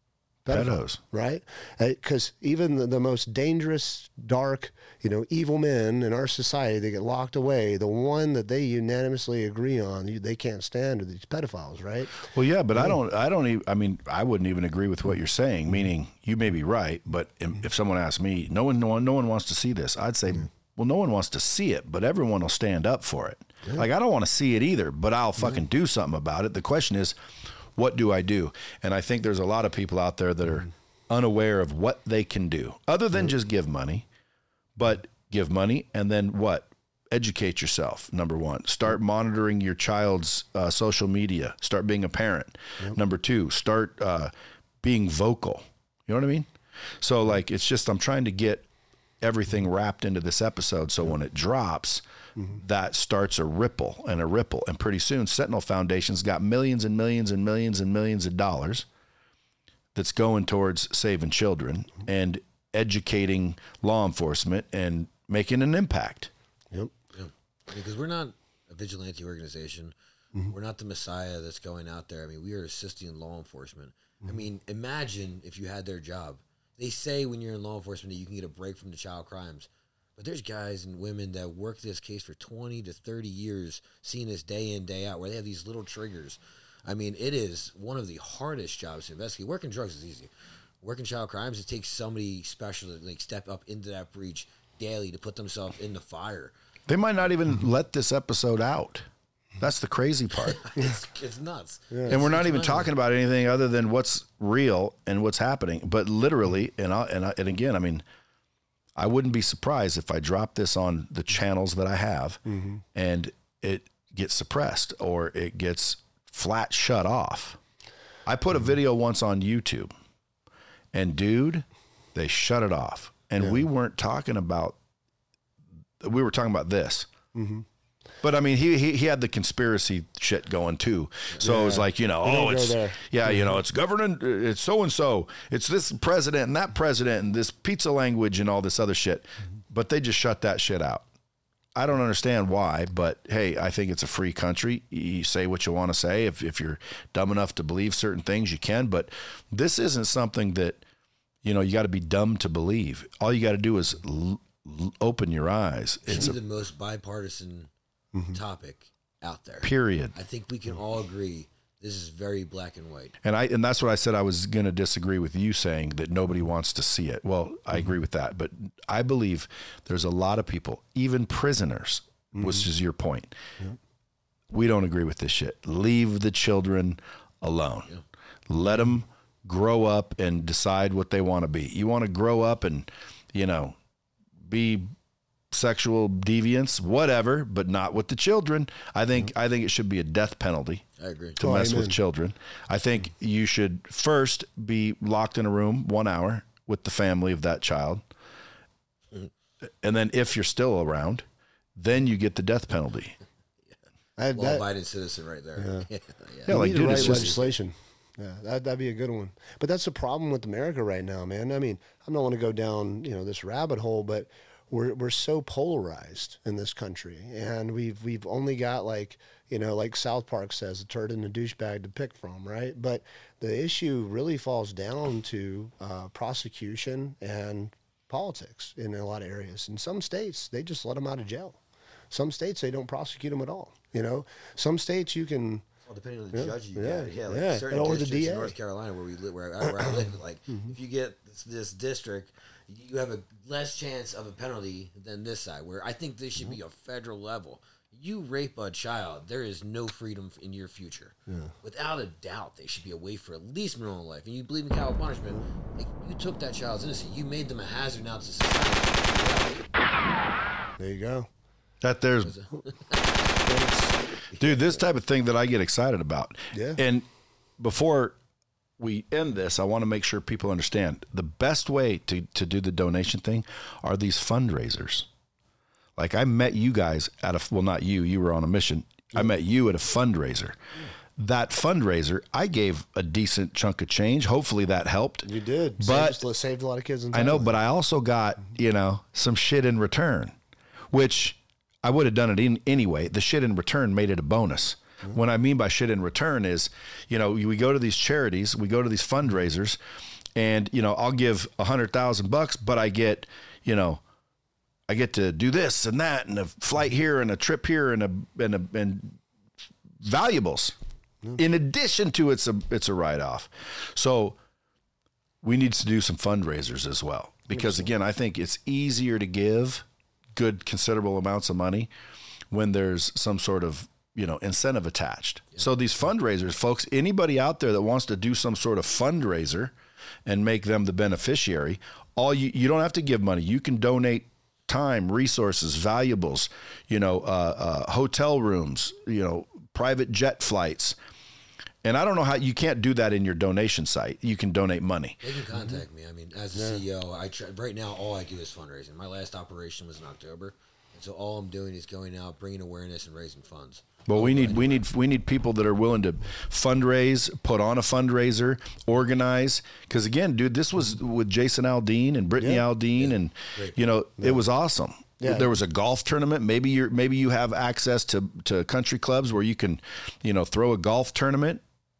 Pedos. Right? Because even the, the most dangerous, dark, you know, evil men in our society, they get locked away. The one that they unanimously agree on, you- they can't stand are these pedophiles, right? Well, yeah, but I don't, I don't even, I mean, I wouldn't even agree with what you're saying, meaning you may be right, but if someone asked me, no one, no one, no one wants to see this, I'd say, well, no one wants to see it, but everyone will stand up for it. Yeah. Like, I don't want to see it either, but I'll fucking yeah. do something about it. The question is, what do I do? And I think there's a lot of people out there that are unaware of what they can do other than just give money, but give money and then what? Educate yourself. Number one, start monitoring your child's uh, social media. Start being a parent. Yep. Number two, start uh, being vocal. You know what I mean? So like, it's just, I'm trying to get everything wrapped into this episode. So when it drops, mm-hmm. that starts a ripple and a ripple. And pretty soon Sentinel Foundation's got millions and millions and millions and millions of dollars that's going towards saving children mm-hmm. and educating law enforcement and making an impact. Yep. Yeah. Because we're not a vigilante organization. Mm-hmm. We're not the Messiah that's going out there. I mean, we are assisting law enforcement. Mm-hmm. I mean, imagine if you had their job. They say when you're in law enforcement that you can get a break from the child crimes. But there's guys and women that work this case for twenty to thirty years, seeing this day in, day out, where they have these little triggers. I mean, it is one of the hardest jobs to investigate. Working drugs is easy. Working child crimes, it takes somebody special to like step up into that breach daily to put themselves in the fire. They might not even let this episode out. That's the crazy part. it's, it's nuts. Yeah. And we're not even talking about anything other than what's real and what's happening. But literally, and I, and I, and again, I mean, I wouldn't be surprised if I drop this on the channels that I have mm-hmm. and it gets suppressed or it gets flat shut off. I put mm-hmm. a video once on YouTube and dude, they shut it off. And yeah. we weren't talking about, we were talking about this. Mm-hmm. But I mean, he, he he had the conspiracy shit going too. So yeah. it was like, you know, oh, it's, yeah, you know, it's government, it's so-and-so, it's this president and that president and this pizza language and all this other shit. Mm-hmm. But they just shut that shit out. I don't understand why, but hey, I think it's a free country. You say what you want to say. If, if you're dumb enough to believe certain things, you can. But this isn't something that, you know, you got to be dumb to believe. All you got to do is l- l- open your eyes. It's the most bipartisan Mm-hmm. topic out there. Period. I think we can all agree this is very black and white. And I and that's what I said I was going to disagree with you saying that nobody wants to see it. Well, I mm-hmm. agree with that, but I believe there's a lot of people, even prisoners, mm-hmm. which is your point. Yeah. We don't agree with this shit. Leave the children alone. Yeah. Let them grow up and decide what they want to be. You want to grow up and, you know, be sexual deviance, whatever, but not with the children. I think I think it should be a death penalty. I agree. To Oh, mess amen. with children. I think you should first be locked in a room one hour with the family of that child. And then if you're still around, then you get the death penalty. I, that, Law-abiding citizen right there. Yeah. yeah. Yeah, we like, need to dude, write it's just, legislation. Yeah, that, that'd be a good one. But that's the problem with America right now, man. I mean, I don't want to go down, you know, this rabbit hole, but we're we're so polarized in this country, and we've we've only got like, you know, like South Park says, a turd and a douchebag to pick from, right? But the issue really falls down to uh, prosecution and politics in a lot of areas. In some states, they just let them out of jail. Some states, they don't prosecute them at all. You know, some states you can. Well, depending on the Yeah, judge you yeah, got, yeah, like yeah. certain Or the districts D A. in North Carolina where we live, where I, where I live, like if you get this, this district, you have a less chance of a penalty than this side. Where I think this should be a federal level. You rape a child, there is no freedom in your future. Yeah. Without a doubt, they should be away for at least minimum life. And you believe in capital punishment, like you took that child's innocence, you made them a hazard now to society. There you go. that there's, dude, this type of thing that I get excited about. Yeah. And before we end this, I want to make sure people understand the best way to, to do the donation thing are these fundraisers. Like I met you guys at a, well, not you, you were on a mission. I met you at a fundraiser. That fundraiser, I gave a decent chunk of change. Hopefully that helped. You did. But saved, saved a lot of kids. In I know, Thailand. but I also got, you know, some shit in return, which I would have done it in anyway. The shit in return made it a bonus. Mm-hmm. What I mean by shit in return is, you know, we go to these charities, we go to these fundraisers, and, you know, I'll give a hundred thousand bucks, but I get, you know, I get to do this and that and a flight here and a trip here and a, and a, and valuables. Mm-hmm. In addition to it's a, it's a write-off. So we need to do some fundraisers as well, because again, I think it's easier to give good, considerable amounts of money when there's some sort of, you know, incentive attached. Yeah. So these fundraisers, folks, anybody out there that wants to do some sort of fundraiser and make them the beneficiary, all you, you don't have to give money. You can donate time, resources, valuables, you know, uh, uh, hotel rooms, you know, private jet flights. And I don't know how you can't do that in your donation site. You can donate money. They can contact me. I mean, as a yeah. C E O, I try, right now all I do is fundraising. My last operation was in October, and so all I'm doing is going out, bringing awareness, and raising funds. Well, we need we need we need people that are willing to fundraise, put on a fundraiser, organize. Because again, dude, this was with Jason Aldean and Brittany Yeah. Aldean, Yeah. and Great. you know Yeah. it was awesome. Yeah. There was a golf tournament. Maybe you're maybe you have access to to country clubs where you can, you know, throw a golf tournament.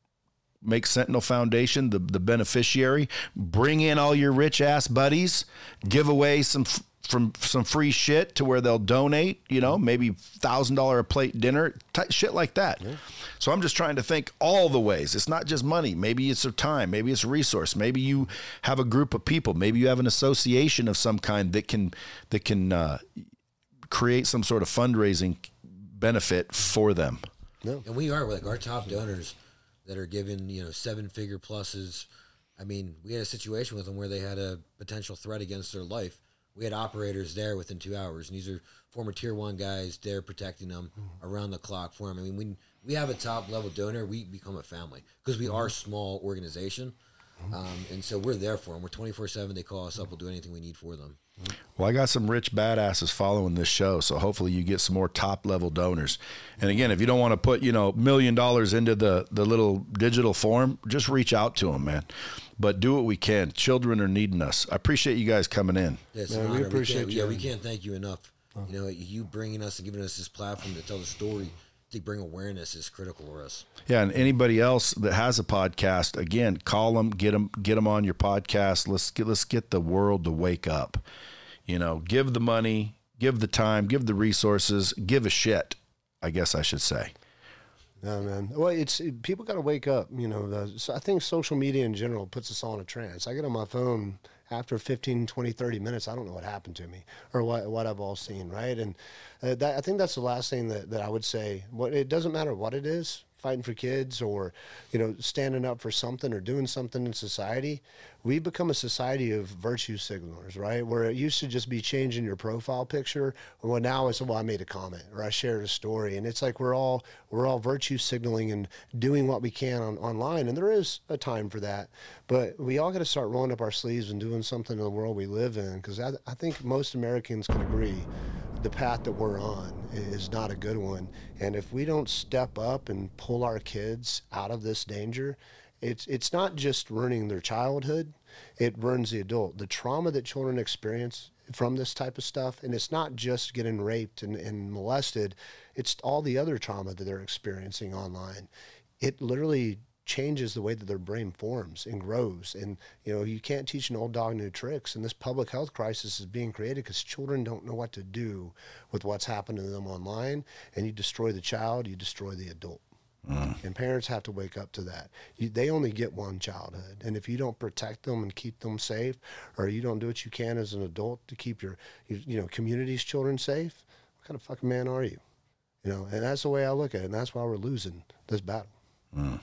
Make Sentinel Foundation the, the beneficiary. Bring in all your rich ass buddies. Give away some f- from some free shit to where they'll donate. You know, maybe thousand dollar a plate dinner, t- shit like that. Yeah. So I'm just trying to think all the ways. It's not just money. Maybe it's a time. Maybe it's a resource. Maybe you have a group of people. Maybe you have an association of some kind that can that can uh, create some sort of fundraising benefit for them. No. And we are like our top donors that are given, you know, seven figure pluses. I mean, we had a situation with them where they had a potential threat against their life. We had operators there within two hours, and these are former tier one guys. They're protecting them around the clock for them. I mean, when we have a top level donor, we become a family because we are a small organization. Um, and so we're there for them. We're twenty-four seven. They call us up. We'll do anything we need for them. Well, I got some rich badasses following this show, so hopefully you get some more top-level donors. And again, if you don't want to put, you know, million dollars into the, the little digital form, just reach out to them, man. But do what we can. Children are needing us. I appreciate you guys coming in. Yeah, it's Yeah, an we honor. appreciate can't, you. Yeah, we can't thank you enough. You know, you bringing us and giving us this platform to tell the story, to bring awareness is critical for us. Yeah, and anybody else that has a podcast, again, call them, get them, get them on your podcast. Let's get let's get the world to wake up. You know, give the money, give the time, give the resources, give a shit, I guess I should say. Yeah, man. Well, it's it, people got to wake up. You know, the, so I think social media in general puts us all in a trance. I get on my phone after fifteen, twenty, thirty minutes. I don't know what happened to me or what what I've all seen, right? And uh, that, I think that's the last thing that, that I would say. What it doesn't matter what it is. fighting for kids or, you know, standing up for something or doing something in society, we've become a society of virtue signalers, right? Where it used to just be changing your profile picture. Well, now it's, well, I made a comment or I shared a story. And it's like we're all we're all virtue signaling and doing what we can on, online. And there is a time for that. But we all got to start rolling up our sleeves and doing something in the world we live in. Because I, I think most Americans can agree the path that we're on is not a good one. And if we don't step up and pull our kids out of this danger, it's it's not just ruining their childhood, it ruins the adult. The trauma that children experience from this type of stuff, and it's not just getting raped and, and molested, it's all the other trauma that they're experiencing online. It literally changes the way that their brain forms and grows. And, you know, you can't teach an old dog new tricks. And this public health crisis is being created because children don't know what to do with what's happening to them online. And you destroy the child, you destroy the adult. Mm. And parents have to wake up to that. You, they only get one childhood. And if you don't protect them and keep them safe, or you don't do what you can as an adult to keep your, your you know, community's children safe, what kind of fucking man are you? You know, and that's the way I look at it. And that's why we're losing this battle. Mm.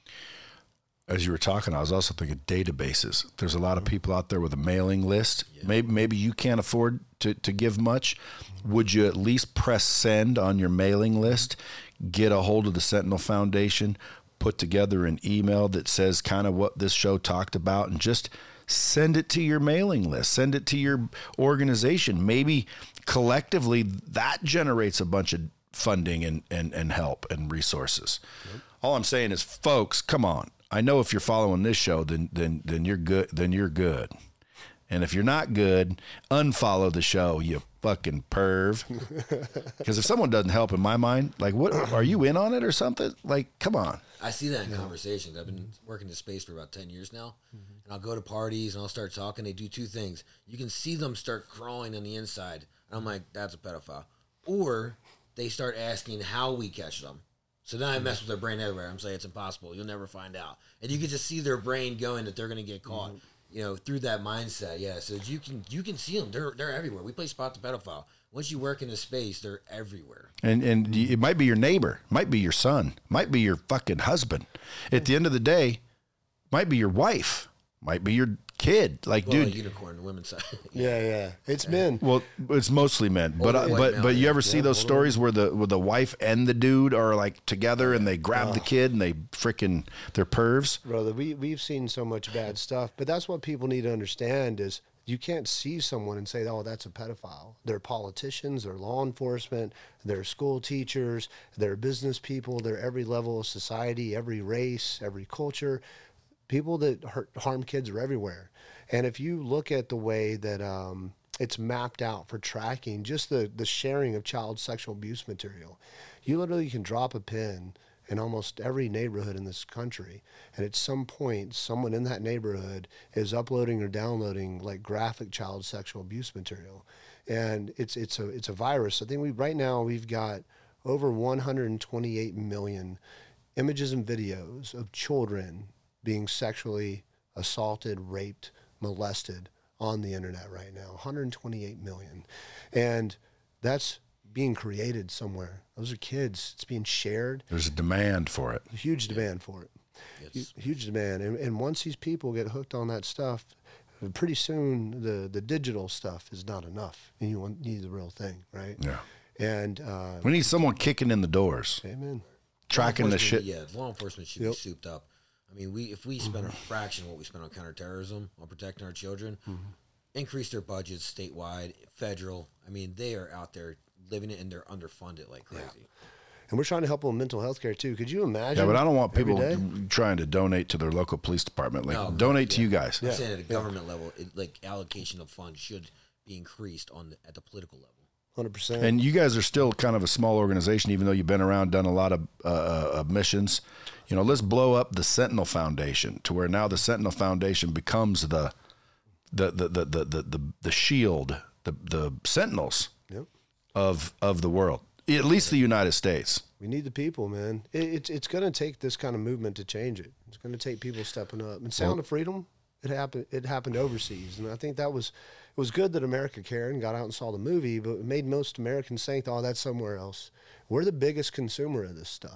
As you were talking, I was also thinking databases. There's a lot of people out there with a mailing list. Yeah. Maybe maybe you can't afford to, to give much. Would you at least press send on your mailing list, get a hold of the Sentinel Foundation, put together an email that says kind of what this show talked about, and just send it to your mailing list, send it to your organization. Maybe collectively that generates a bunch of funding and, and, and help and resources. Yep. All I'm saying is, folks, come on. I know if you're following this show, then then then you're good. Then you're good. And if you're not good, unfollow the show, you fucking perv. Because if someone doesn't help, in my mind, like, what are you in on it or something? Like, come on. I see that in conversations. I've been working in space for about ten years now, mm-hmm. and I'll go to parties and I'll start talking. They do two things. You can see them start crawling on the inside, and I'm like, that's a pedophile. Or they start asking how we catch them. So then I mess with their brain everywhere. I'm saying it's impossible. You'll never find out. And you can just see their brain going that they're going to get caught, mm-hmm. you know, through that mindset. Yeah, so you can you can see them. They're they're everywhere. We play Spot the Pedophile. Once you work in this space, they're everywhere. And and it might be your neighbor, might be your son, might be your fucking husband. At the end of the day, might be your wife, might be your kid. Like, well, dude, unicorn, the women's side. yeah, yeah, it's men. Well, it's mostly men. But uh, but now, but you ever yeah, see those stories where the where the wife and the dude are like together and they grab oh. the kid and they freaking they're pervs? Brother, we we've seen so much bad stuff. But that's what people need to understand is you can't see someone and say, oh, that's a pedophile. They're politicians, they're law enforcement, they're school teachers, they're business people, they're every level of society, every race, every culture. People that hurt, harm kids are everywhere. And if you look at the way that um, it's mapped out for tracking, just the, the sharing of child sexual abuse material, you literally can drop a pin in almost every neighborhood in this country. And at some point, someone in that neighborhood is uploading or downloading like graphic child sexual abuse material. And it's it's a it's a virus. I think we right now we've got over one hundred twenty-eight million images and videos of children being sexually assaulted, raped, molested on the internet right now. one hundred twenty-eight million. And that's being created somewhere. Those are kids. It's being shared. There's a demand for it. A huge demand for it. Yes. Huge demand. And, and once these people get hooked on that stuff, pretty soon the, the digital stuff is not enough. And you want, need the real thing, right? Yeah. And uh, we need someone kicking in the doors. Amen. Tracking the shit. Yeah, law enforcement should yep. be souped up. I mean, we if we spend a fraction of what we spend on counterterrorism, on protecting our children, mm-hmm. increase their budgets statewide, federal. I mean, they are out there living it, and they're underfunded like crazy. Yeah. And we're trying to help them with mental health care, too. Could you imagine? Yeah, but I don't want people trying to donate to their local police department. Like, no, donate yeah. to you guys. I'm yeah. saying at a government yeah. level, it, like, allocation of funds should be increased on the, at the political level. one hundred percent. And you guys are still kind of a small organization, even though you've been around, done a lot of uh, uh, missions. You know, let's blow up the Sentinel Foundation to where now the Sentinel Foundation becomes the the the the the the, the, the shield, the the sentinels yep. of of the world, at least the United States. We need the people, man. It, it's it's going to take this kind of movement to change it. It's going to take people stepping up. And Sound well, of Freedom, it happened. It happened overseas, and I think that was it was good that America cared and got out and saw the movie. But it made most Americans think, "Oh, that's somewhere else." We're the biggest consumer of this stuff.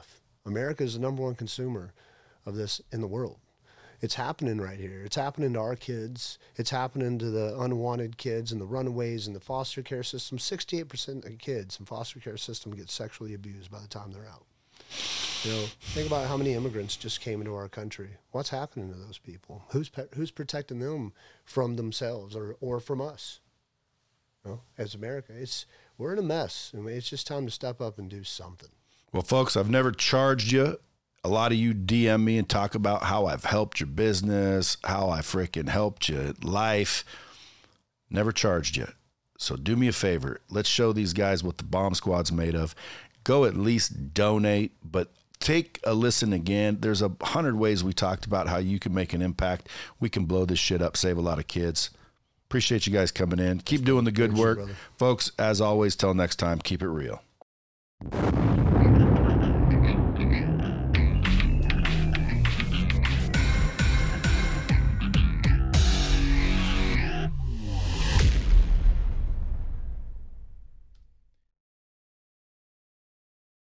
America is the number one consumer of this in the world. It's happening right here. It's happening to our kids. It's happening to the unwanted kids and the runaways in the foster care system. sixty-eight percent of kids in foster care system get sexually abused by the time they're out. You know, think about how many immigrants just came into our country. What's happening to those people? Who's pe- who's protecting them from themselves or, or from us? You know, as America, it's we're in a mess. I mean, it's just time to step up and do something. Well, folks, I've never charged you. A lot of you D M me and talk about how I've helped your business, how I freaking helped your life. Never charged you. So do me a favor. Let's show these guys what the Bomb Squad's made of. Go at least donate, but take a listen again. There's a hundred ways we talked about how you can make an impact. We can blow this shit up, save a lot of kids. Appreciate you guys coming in. Keep doing the good work. Folks, as always, till next time, keep it real.